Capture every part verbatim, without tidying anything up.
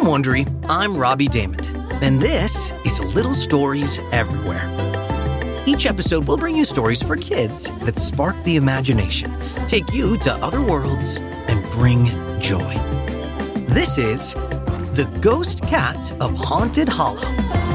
Wondery, I'm Robbie Damon, and this is Little Stories Everywhere. Each episode will bring you stories for kids that spark the imagination, take you to other worlds, and bring joy. This is The Ghost Cat of Haunted Hollow.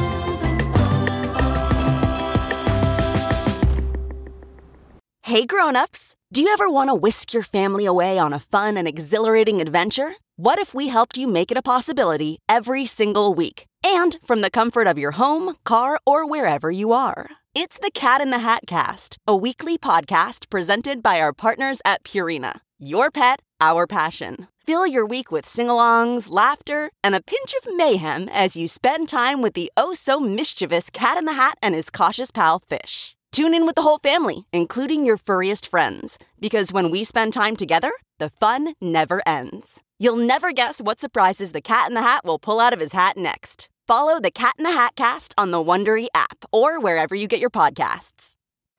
Hey grown-ups, do you ever want to whisk your family away on a fun and exhilarating adventure? What if we helped you make it a possibility every single week, and from the comfort of your home, car, or wherever you are? It's the Cat in the Hat Cast, a weekly podcast presented by our partners at Purina. Your pet, our passion. Fill your week with sing-alongs, laughter, and a pinch of mayhem as you spend time with the oh-so-mischievous Cat in the Hat and his cautious pal, Fish. Tune in with the whole family, including your furriest friends, because when we spend time together, the fun never ends. You'll never guess what surprises the Cat in the Hat will pull out of his hat next. Follow the Cat in the Hat Cast on the Wondery app or wherever you get your podcasts.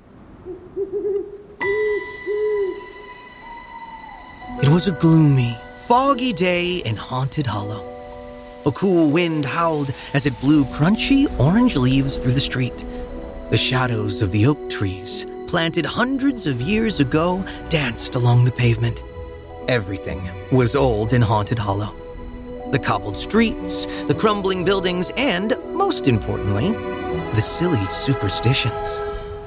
It was a gloomy, foggy day in Haunted Hollow. A cool wind howled as it blew crunchy orange leaves through the street. The shadows of the oak trees, planted hundreds of years ago, danced along the pavement. Everything was old in Haunted Hollow. The cobbled streets, the crumbling buildings, and, most importantly, the silly superstitions.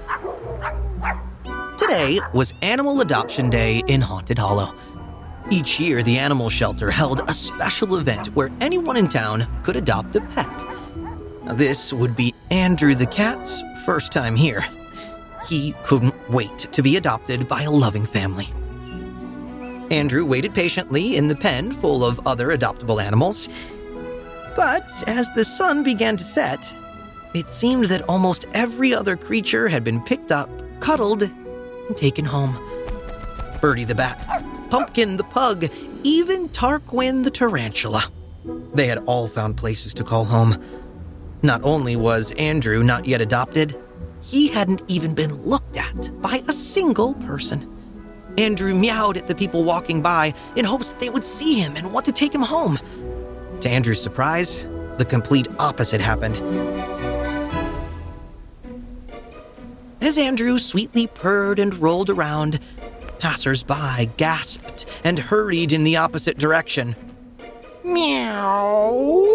Today was Animal Adoption Day in Haunted Hollow. Each year, the animal shelter held a special event where anyone in town could adopt a pet. This would be Andrew the cat's first time here. He couldn't wait to be adopted by a loving family. Andrew waited patiently in the pen full of other adoptable animals. But as the sun began to set, it seemed that almost every other creature had been picked up, cuddled, and taken home. Birdie the bat, Pumpkin the pug, even Tarquin the tarantula. They had all found places to call home. Not only was Andrew not yet adopted, he hadn't even been looked at by a single person. Andrew meowed at the people walking by in hopes that they would see him and want to take him home. To Andrew's surprise, the complete opposite happened. As Andrew sweetly purred and rolled around, passers-by gasped and hurried in the opposite direction. Meow.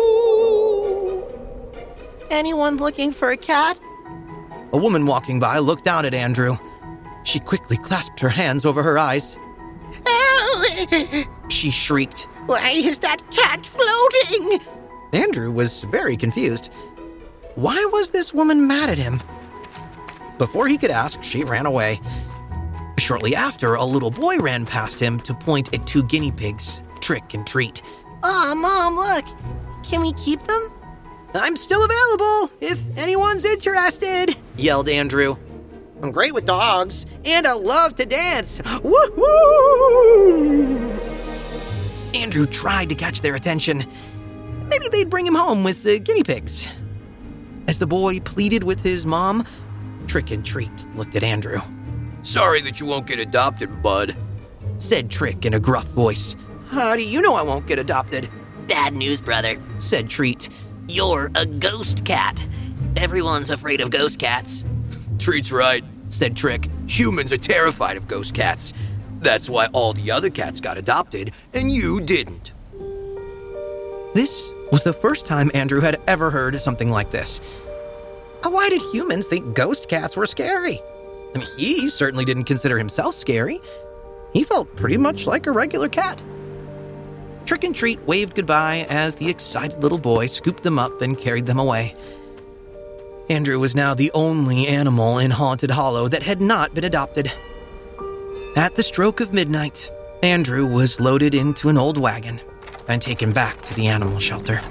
Anyone looking for a cat? A woman walking by looked down at Andrew. She quickly clasped her hands over her eyes. Oh! She shrieked. Why is that cat floating? Andrew was very confused. Why was this woman mad at him? Before he could ask, she ran away. Shortly after, a little boy ran past him to point at two guinea pigs, Trick and Treat. Aw, Mom, look. Can we keep them? I'm still available, if anyone's interested, yelled Andrew. I'm great with dogs, and I love to dance. Woo-hoo! Andrew tried to catch their attention. Maybe they'd bring him home with the guinea pigs. As the boy pleaded with his mom, Trick and Treat looked at Andrew. Sorry that you won't get adopted, bud, said Trick in a gruff voice. How do you know I won't get adopted? Bad news, brother, said Treat. You're a ghost cat. Everyone's afraid of ghost cats. Treat's right, said Trick. Humans are terrified of ghost cats. That's why all the other cats got adopted, and you didn't. This was the first time Andrew had ever heard something like this. Why did humans think ghost cats were scary? I mean, he certainly didn't consider himself scary. He felt pretty much like a regular cat. Trick and Treat waved goodbye as the excited little boy scooped them up and carried them away. Andrew was now the only animal in Haunted Hollow that had not been adopted. At the stroke of midnight, Andrew was loaded into an old wagon and taken back to the animal shelter.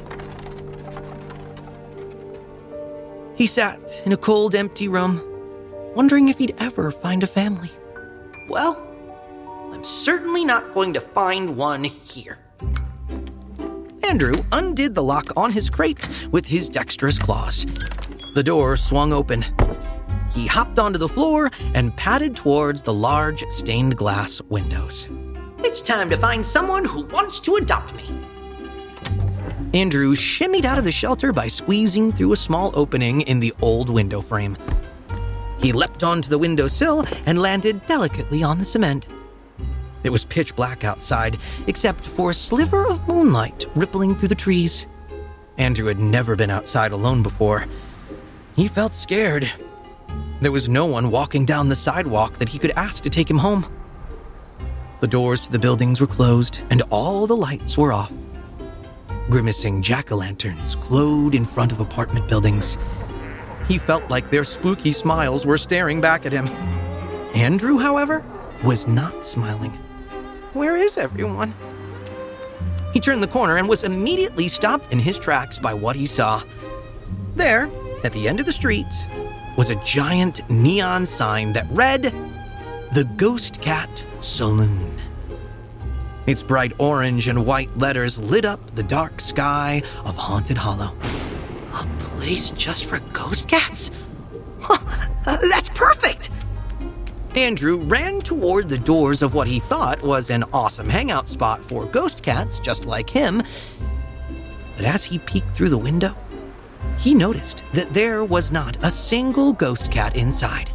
He sat in a cold, empty room, wondering if he'd ever find a family. Well, I'm certainly not going to find one here. Andrew undid the lock on his crate with his dexterous claws. The door swung open. He hopped onto the floor and padded towards the large stained glass windows. It's time to find someone who wants to adopt me. Andrew shimmied out of the shelter by squeezing through a small opening in the old window frame. He leapt onto the windowsill and landed delicately on the cement. It was pitch black outside, except for a sliver of moonlight rippling through the trees. Andrew had never been outside alone before. He felt scared. There was no one walking down the sidewalk that he could ask to take him home. The doors to the buildings were closed, and all the lights were off. Grimacing jack-o'-lanterns glowed in front of apartment buildings. He felt like their spooky smiles were staring back at him. Andrew, however, was not smiling. Where is everyone? He turned the corner and was immediately stopped in his tracks by what he saw. There, at the end of the street, was a giant neon sign that read, "The Ghost Cat Saloon." Its bright orange and white letters lit up the dark sky of Haunted Hollow. A place just for ghost cats? Huh, uh, that's perfect! Andrew ran toward the doors of what he thought was an awesome hangout spot for ghost cats just like him. But as he peeked through the window, he noticed that there was not a single ghost cat inside.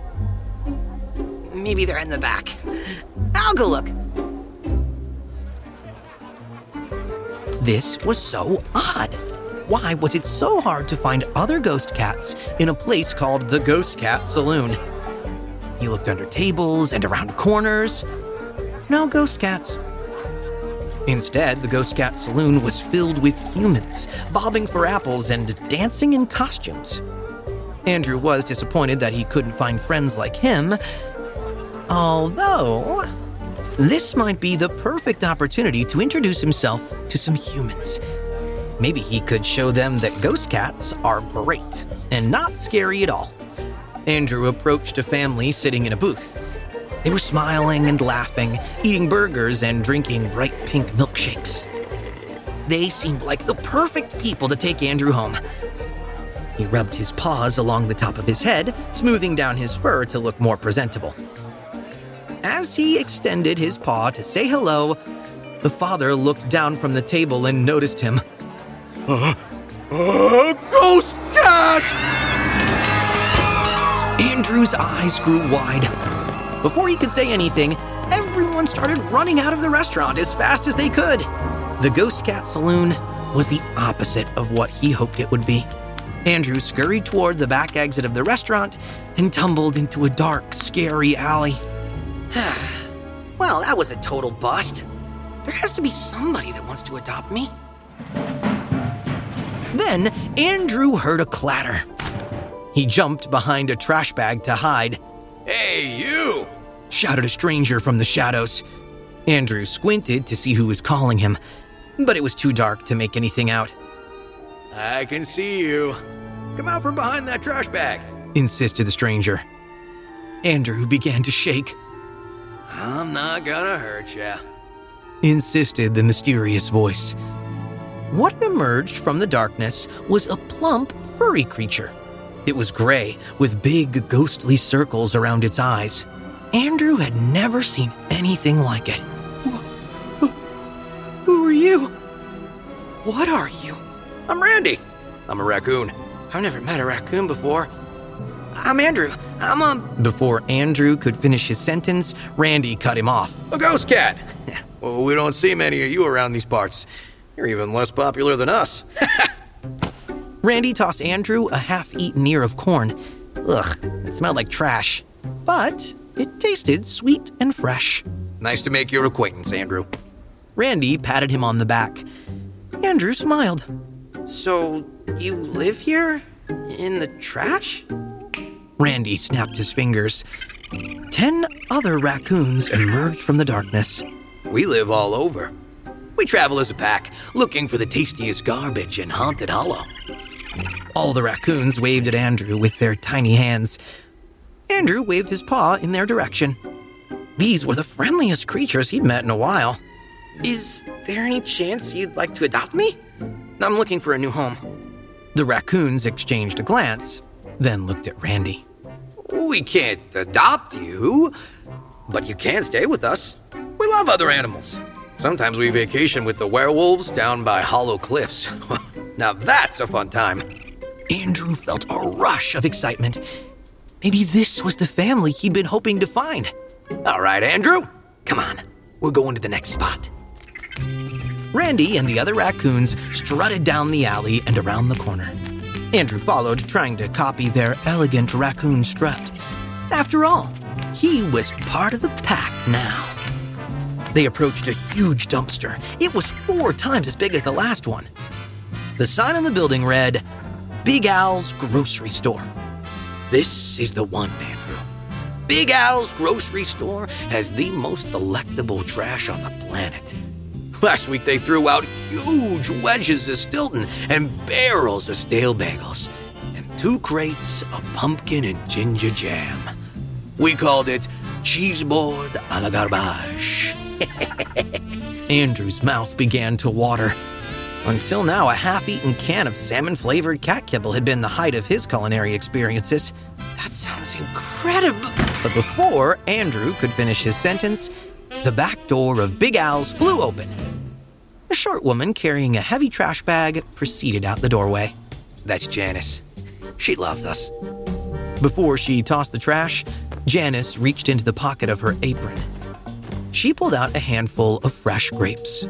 Maybe they're in the back. I'll go look. This was so odd. Why was it so hard to find other ghost cats in a place called the Ghost Cat Saloon? He looked under tables and around corners. No ghost cats. Instead, the Ghost Cat Saloon was filled with humans, bobbing for apples and dancing in costumes. Andrew was disappointed that he couldn't find friends like him, although this might be the perfect opportunity to introduce himself to some humans. Maybe he could show them that ghost cats are great and not scary at all. Andrew approached a family sitting in a booth. They were smiling and laughing, eating burgers and drinking bright pink milkshakes. They seemed like the perfect people to take Andrew home. He rubbed his paws along the top of his head, smoothing down his fur to look more presentable. As he extended his paw to say hello, the father looked down from the table and noticed him. Uh, uh, ghost cat! Andrew's eyes grew wide. Before he could say anything, everyone started running out of the restaurant as fast as they could. The Ghost Cat Saloon was the opposite of what he hoped it would be. Andrew scurried toward the back exit of the restaurant and tumbled into a dark, scary alley. Well, that was a total bust. There has to be somebody that wants to adopt me. Then Andrew heard a clatter. He jumped behind a trash bag to hide. "Hey, you!" shouted a stranger from the shadows. Andrew squinted to see who was calling him, but it was too dark to make anything out. "I can see you. Come out from behind that trash bag," insisted the stranger. Andrew began to shake. "I'm not gonna hurt ya," insisted the mysterious voice. What emerged from the darkness was a plump, furry creature. It was gray, with big, ghostly circles around its eyes. Andrew had never seen anything like it. "Who are you? What are you?" "I'm Randy. I'm a raccoon. I've never met a raccoon before. I'm Andrew. I'm a..." Before Andrew could finish his sentence, Randy cut him off. "A ghost cat. Well, we don't see many of you around these parts. You're even less popular than us." Randy tossed Andrew a half-eaten ear of corn. Ugh, it smelled like trash. But it tasted sweet and fresh. "Nice to make your acquaintance, Andrew." Randy patted him on the back. Andrew smiled. "So, you live here? In the trash?" Randy snapped his fingers. Ten other raccoons emerged from the darkness. "We live all over. We travel as a pack, looking for the tastiest garbage in Haunted Hollow." All the raccoons waved at Andrew with their tiny hands. Andrew waved his paw in their direction. These were the friendliest creatures he'd met in a while. "Is there any chance you'd like to adopt me? I'm looking for a new home." The raccoons exchanged a glance, then looked at Randy. "We can't adopt you, but you can stay with us. We love other animals. Sometimes we vacation with the werewolves down by Hollow Cliffs. Now that's a fun time. Andrew felt a rush of excitement. Maybe this was the family he'd been hoping to find. All right, Andrew, come on. We're going to the next spot. Randy and the other raccoons strutted down the alley and around the corner. Andrew followed, trying to copy their elegant raccoon strut. After all, he was part of the pack now. They approached a huge dumpster. It was four times as big as the last one. The sign on the building read, Big Al's Grocery Store. This is the one, Andrew. Big Al's Grocery Store has the most delectable trash on the planet. Last week they threw out huge wedges of Stilton and barrels of stale bagels and two crates of pumpkin and ginger jam. We called it Cheeseboard à la Garbage. Andrew's mouth began to water. Until now, a half-eaten can of salmon-flavored cat kibble had been the height of his culinary experiences. That sounds incredible. But before Andrew could finish his sentence, the back door of Big Al's flew open. A short woman carrying a heavy trash bag proceeded out the doorway. That's Janice. She loves us. Before she tossed the trash, Janice reached into the pocket of her apron. She pulled out a handful of fresh grapes.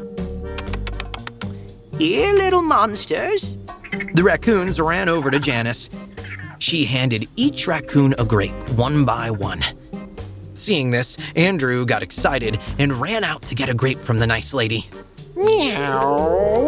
Here, little monsters. The raccoons ran over to Janice. She handed each raccoon a grape, one by one. Seeing this, Andrew got excited and ran out to get a grape from the nice lady. Meow.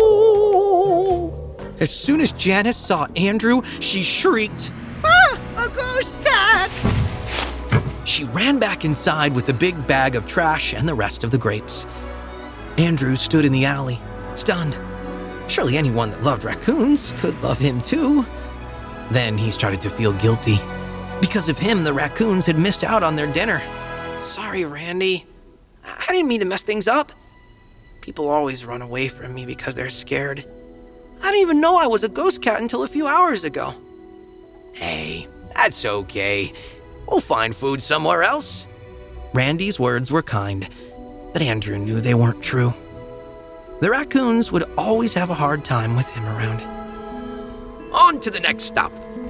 As soon as Janice saw Andrew, she shrieked, "Ah, a ghost cat!" She ran back inside with the big bag of trash and the rest of the grapes. Andrew stood in the alley, stunned. Surely anyone that loved raccoons could love him too. Then he started to feel guilty. Because of him, the raccoons had missed out on their dinner. Sorry, Randy. I didn't mean to mess things up. People always run away from me because they're scared. I didn't even know I was a ghost cat until a few hours ago. Hey, that's okay. We'll find food somewhere else. Randy's words were kind, but Andrew knew they weren't true. The raccoons would always have a hard time with him around. On to the next stop.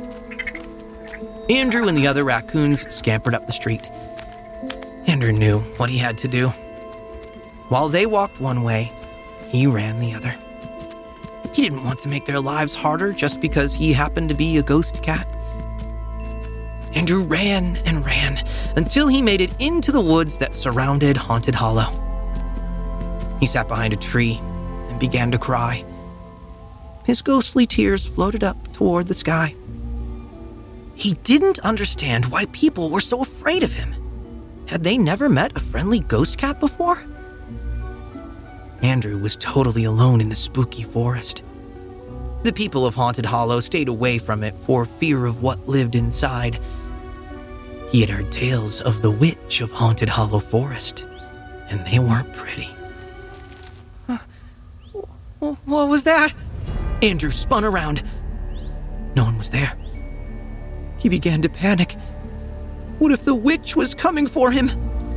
Andrew and the other raccoons scampered up the street. Andrew knew what he had to do. While they walked one way, he ran the other. He didn't want to make their lives harder just because he happened to be a ghost cat. Andrew ran and ran until he made it into the woods that surrounded Haunted Hollow. He sat behind a tree and began to cry. His ghostly tears floated up toward the sky. He didn't understand why people were so afraid of him. Had they never met a friendly ghost cat before? Andrew was totally alone in the spooky forest. The people of Haunted Hollow stayed away from it for fear of what lived inside. He had heard tales of the witch of Haunted Hollow Forest, and they weren't pretty. Uh, what was that? Andrew spun around. No one was there. He began to panic. What if the witch was coming for him?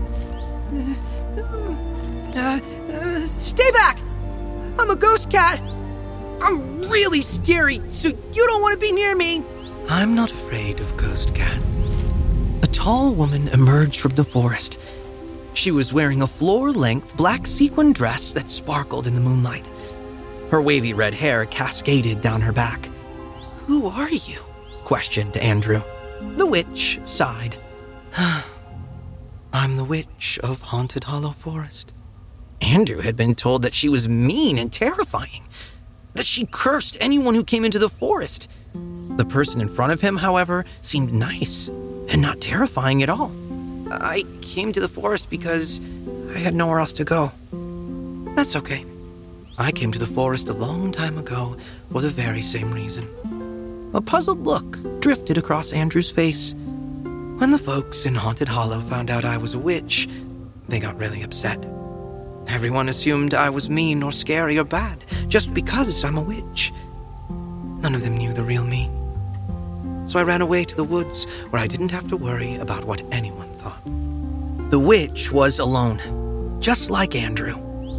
Uh, uh, uh, stay back! I'm a ghost cat! I'm really scary, so you don't want to be near me! I'm not afraid of ghost cat. A tall woman emerged from the forest. She was wearing a floor-length black sequin dress that sparkled in the moonlight. Her wavy red hair cascaded down her back. Who are you? Questioned Andrew. The witch sighed. I'm the witch of Haunted Hollow Forest. Andrew had been told that she was mean and terrifying, that she cursed anyone who came into the forest. The person in front of him, however, seemed nice and not terrifying at all. I came to the forest because I had nowhere else to go. That's okay. I came to the forest a long time ago for the very same reason. A puzzled look drifted across Andrew's face. When the folks in Haunted Hollow found out I was a witch, they got really upset. Everyone assumed I was mean or scary or bad just because I'm a witch. None of them knew the real me. So I ran away to the woods where I didn't have to worry about what anyone thought. The witch was alone, just like Andrew.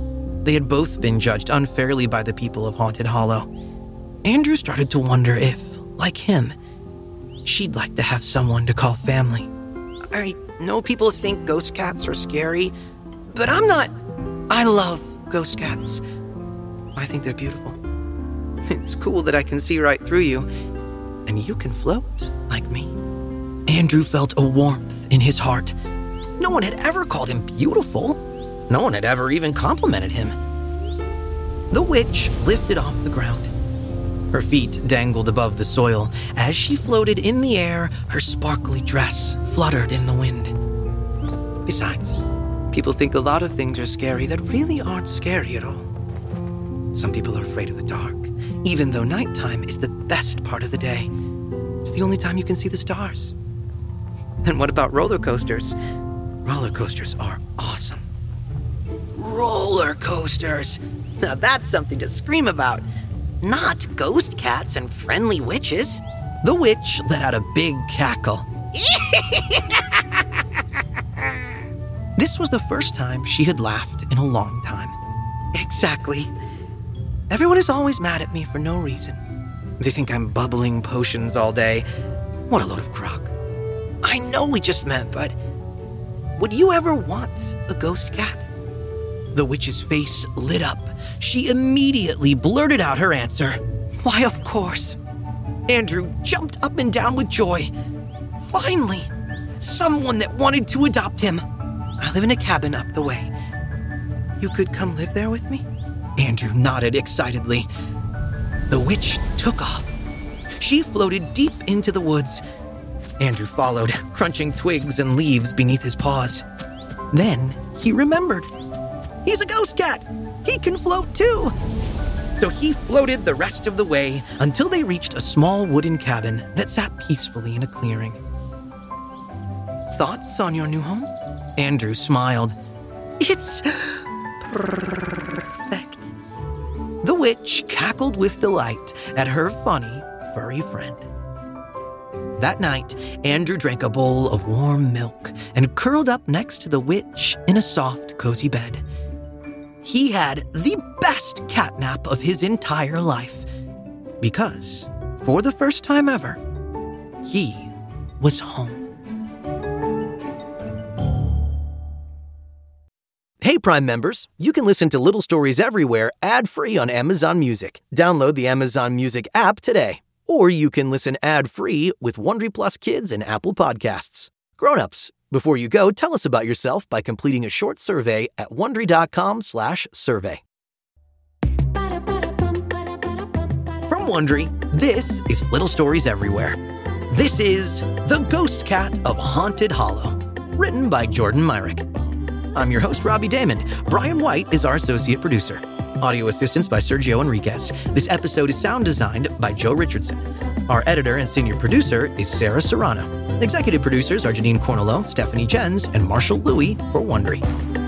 They had both been judged unfairly by the people of Haunted Hollow. Andrew started to wonder if, like him, she'd like to have someone to call family. I know people think ghost cats are scary, but I'm not. I love ghost cats. I think they're beautiful. It's cool that I can see right through you, and you can float like me. Andrew felt a warmth in his heart. No one had ever called him beautiful. No one had ever even complimented him. The witch lifted off the ground. Her feet dangled above the soil. As she floated in the air, her sparkly dress fluttered in the wind. Besides, people think a lot of things are scary that really aren't scary at all. Some people are afraid of the dark, even though nighttime is the best part of the day. It's the only time you can see the stars. And what about roller coasters? Roller coasters are awesome. Roller coasters! Now that's something to scream about. Not ghost cats and friendly witches. The witch let out a big cackle. This was the first time she had laughed in a long time. Exactly. Everyone is always mad at me for no reason. They think I'm bubbling potions all day. What a load of crock. I know we just met, but would you ever want a ghost cat? The witch's face lit up. She immediately blurted out her answer. Why, of course. Andrew jumped up and down with joy. Finally, someone that wanted to adopt him. I live in a cabin up the way. You could come live there with me? Andrew nodded excitedly. The witch took off. She floated deep into the woods. Andrew followed, crunching twigs and leaves beneath his paws. Then he remembered. He's a ghost cat. He can float too. So he floated the rest of the way until they reached a small wooden cabin that sat peacefully in a clearing. Thoughts on your new home? Andrew smiled. It's perfect. The witch cackled with delight at her funny, furry friend. That night, Andrew drank a bowl of warm milk and curled up next to the witch in a soft, cozy bed. He had the best catnap of his entire life because, for the first time ever, he was home. Hey, Prime members, you can listen to Little Stories Everywhere ad-free on Amazon Music. Download the Amazon Music app today. Or you can listen ad-free with Wondery Plus Kids and Apple Podcasts. Grown-ups, before you go, tell us about yourself by completing a short survey at Wondery.com slash survey. From Wondery, this is Little Stories Everywhere. This is The Ghost Cat of Haunted Hollow, written by Jordan Myrick. I'm your host, Robbie Damon. Brian White is our associate producer. Audio assistance by Sergio Enriquez. This episode is sound designed by Joe Richardson. Our editor and senior producer is Sarah Serrano. Executive producers are Janine Cornello, Stephanie Jens, and Marshall Louie for Wondery.